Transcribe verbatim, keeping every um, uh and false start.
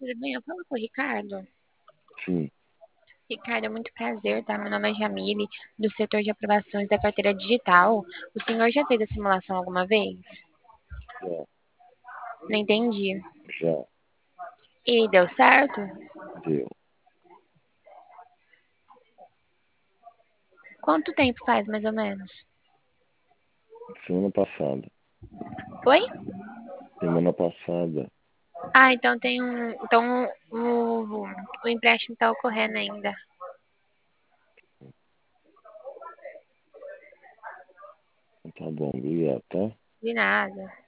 tudo bem? Eu falo com o Ricardo. Sim, Ricardo, é muito prazer, tá? Meu nome é Jamile, do setor de aprovações da carteira digital. O senhor já fez a simulação alguma vez? já, Não entendi. já E deu certo? deu. Quanto tempo faz, mais ou menos? Semana passada. Oi? Semana passada. Ah, então tem um. Então o, o empréstimo tá ocorrendo ainda. Tá bom, obrigado, tá? De nada.